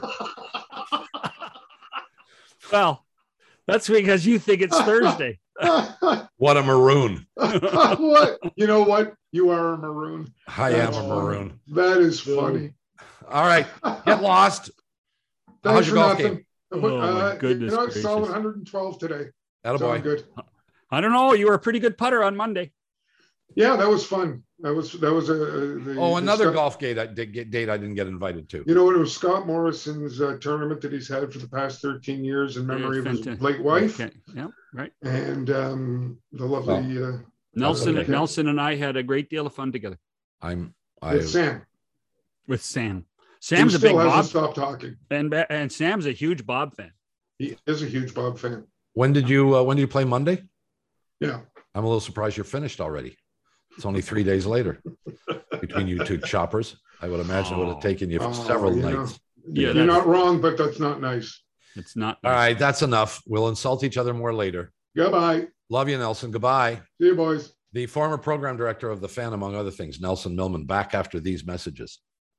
Well, that's because you think it's Thursday.
What a maroon!
What? You know what? You are a maroon.
I am
That's
a
funny.
maroon.
That is funny.
All right, get lost. How's
Thanks
your
for
golf
nothing.
game?
Oh, my
Uh,
goodness
you know, it's solid
gracious.
one hundred twelve today.
Attaboy.
Sound good.
I don't know. You were a pretty good putter on Monday.
Yeah, that was fun. That was that was a, a the,
Oh,
the
another
Scott-
golf gate I did get date I didn't get invited to.
You know what? It was Scott Morrison's uh, tournament that he's had for the past thirteen years in memory of his
Fantastic.
late wife
Okay. Yeah, right.
and um, the lovely uh,
Nelson,
okay.
Nelson and I had a great deal of fun together
I'm I
with Sam.
with Sam.
He
Sam's a big
still hasn't
Bob,
stopped talking.
and and Sam's a huge Bob fan.
He is a huge Bob fan.
when did you uh, when did you play Monday?
Yeah.
I'm a little surprised you're finished already. It's only three days later between you two choppers. I would imagine it would have taken you
Oh,
several
you know.
nights.
Yeah,
You're
that's-
not wrong, but that's not nice.
It's not.
All right, that's enough. We'll insult each other more later.
Goodbye.
Love you, Nelson. Goodbye.
See you, boys.
The former program director of the Fan, among other things, Nelson Millman, back after these messages.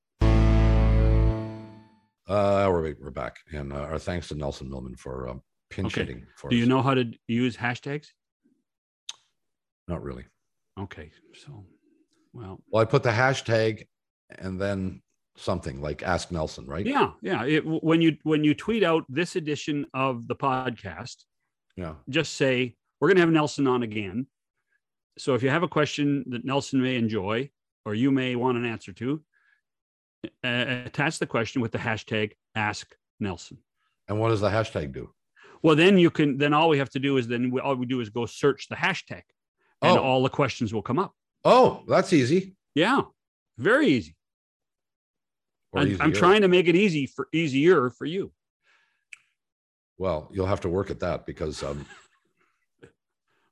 Uh, we're, we're back, and uh, our thanks to Nelson Millman for um, pinch
Okay.
hitting for
Do
us.
you know how to use hashtags?
Not really.
Okay, so well,
Well, I put the hashtag and then something like Ask Nelson, right?
yeah, yeah. It, when you when you tweet out this edition of the podcast,
Yeah.
just say we're going to have Nelson on again. So if you have a question that Nelson may enjoy or you may want an answer to, uh, attach the question with the hashtag Ask Nelson.
And what does the hashtag do?
Well, then you can. Then all we have to do is then we, all we do is go search the hashtag, and
Oh.
all the questions will come up.
Oh, that's easy.
Yeah, very easy.
Or
I'm, I'm
easier.
trying to make it easy for easier for you.
Well, you'll have to work at that because um,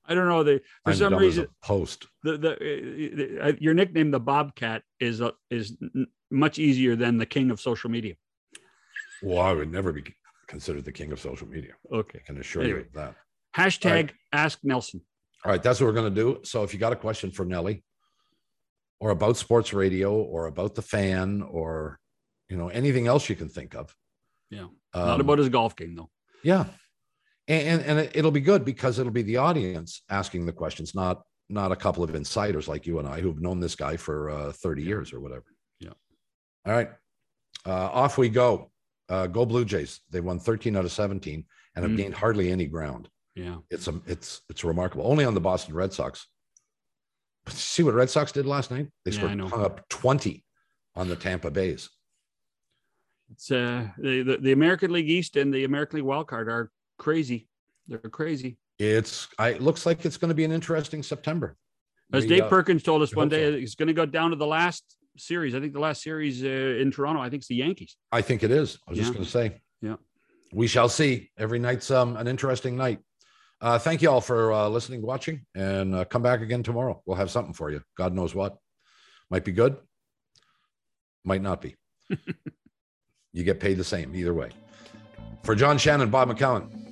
I don't know. They for
I'm
some
dumb
reason
as a post.
the, the, the uh, your nickname, the Bobcat, is uh, is n- much easier than the king of social media.
Well, I would never be considered the king of social media.
Okay.
I can assure
Anyway.
you of that.
Hashtag
All right.
Ask Nelson.
All right, that's what we're going to do. So if you got a question for Nelly or about sports radio or about the fan or, you know, anything else you can think of.
Yeah.
Um,
Not about his golf game, though.
Yeah. And, and, and it'll be good because it'll be the audience asking the questions, not, not a couple of insiders like you and I who've known this guy for uh, thirty years or whatever.
Yeah.
All right. Uh, off we go. Uh, go Blue Jays. They won thirteen out of seventeen and have
Mm.
gained hardly any ground.
Yeah.
It's a, it's, it's remarkable. Only on the Boston Red Sox. But see what Red Sox did last night? They
Yeah,
scored
I know.
hung up twenty on the Tampa Bays.
It's uh the, the, the American League East and the American League Wild Card are crazy. They're crazy.
It's, I, it looks like it's going to be an interesting September.
As
We,
Dave
uh,
Perkins told us
we
one
hope
day,
so.
it's going to go down to the last series. I think the last series uh, in Toronto, I think it's the Yankees.
I think it is. I was just
Yeah.
going to say.
Yeah.
We shall see. Every night's um, an interesting night. Uh, thank you all for uh, listening, watching, and uh, come back again tomorrow. We'll have something for you. God knows what. Might be good. Might not be. You get paid the same either way. For John Shannon, Bob McCown.